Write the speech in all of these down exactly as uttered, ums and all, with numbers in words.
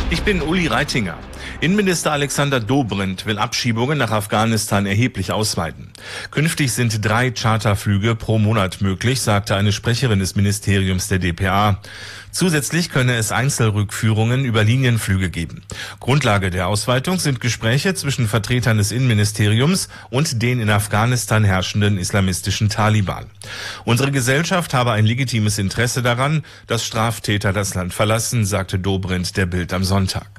Ich bin Uli Reitinger. Innenminister Alexander Dobrindt will Abschiebungen nach Afghanistan erheblich ausweiten. Künftig sind drei Charterflüge pro Monat möglich, sagte eine Sprecherin des Ministeriums der D P A. Zusätzlich könne es Einzelrückführungen über Linienflüge geben. Grundlage der Ausweitung sind Gespräche zwischen Vertretern des Innenministeriums und den in Afghanistan herrschenden islamistischen Taliban. Unsere Gesellschaft habe ein legitimes Interesse daran, dass Straftäter das Land verlassen, sagte Dobrindt der Bild am Sonntag.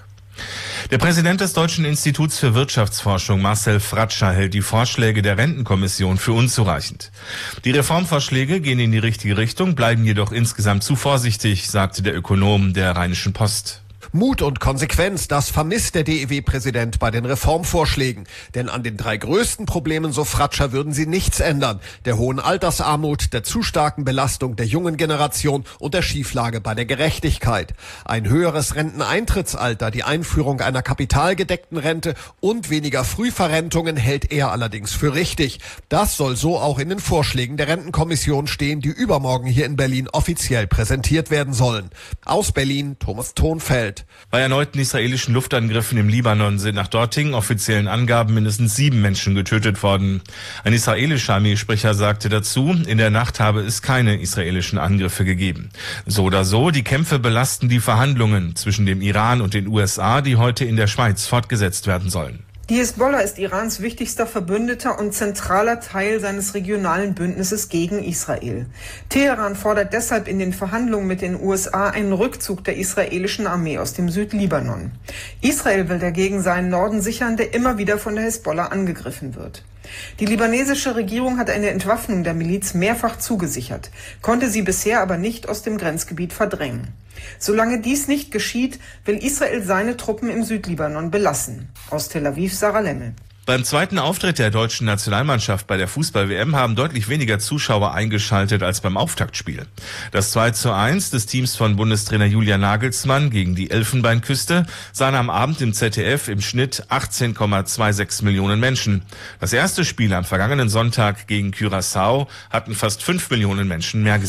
Der Präsident des Deutschen Instituts für Wirtschaftsforschung, Marcel Fratscher, hält die Vorschläge der Rentenkommission für unzureichend. Die Reformvorschläge gehen in die richtige Richtung, bleiben jedoch insgesamt zu vorsichtig, sagte der Ökonom der Rheinischen Post. Mut und Konsequenz, das vermisst der D E W-Präsident bei den Reformvorschlägen. Denn an den drei größten Problemen, so Fratscher, würden sie nichts ändern. Der hohen Altersarmut, der zu starken Belastung der jungen Generation und der Schieflage bei der Gerechtigkeit. Ein höheres Renteneintrittsalter, die Einführung einer kapitalgedeckten Rente und weniger Frühverrentungen hält er allerdings für richtig. Das soll so auch in den Vorschlägen der Rentenkommission stehen, die übermorgen hier in Berlin offiziell präsentiert werden sollen. Aus Berlin, Thomas Thonfeld. Bei erneuten israelischen Luftangriffen im Libanon sind nach dortigen offiziellen Angaben mindestens sieben Menschen getötet worden. Ein israelischer Armeesprecher sagte dazu, in der Nacht habe es keine israelischen Angriffe gegeben. So oder so, die Kämpfe belasten die Verhandlungen zwischen dem Iran und den U S A, die heute in der Schweiz fortgesetzt werden sollen. Die Hisbollah ist Irans wichtigster Verbündeter und zentraler Teil seines regionalen Bündnisses gegen Israel. Teheran fordert deshalb in den Verhandlungen mit den U S A einen Rückzug der israelischen Armee aus dem Südlibanon. Israel will dagegen seinen Norden sichern, der immer wieder von der Hisbollah angegriffen wird. Die libanesische Regierung hat eine Entwaffnung der Miliz mehrfach zugesichert, konnte sie bisher aber nicht aus dem Grenzgebiet verdrängen. Solange dies nicht geschieht, will Israel seine Truppen im Südlibanon belassen. Aus Tel Aviv, Sarah Lemmel. Beim zweiten Auftritt der deutschen Nationalmannschaft bei der Fußball-W M haben deutlich weniger Zuschauer eingeschaltet als beim Auftaktspiel. Das zwei zu eins des Teams von Bundestrainer Julian Nagelsmann gegen die Elfenbeinküste sahen am Abend im Z D F im Schnitt achtzehn Komma sechsundzwanzig Millionen Menschen. Das erste Spiel am vergangenen Sonntag gegen Curaçao hatten fast fünf Millionen Menschen mehr gesehen.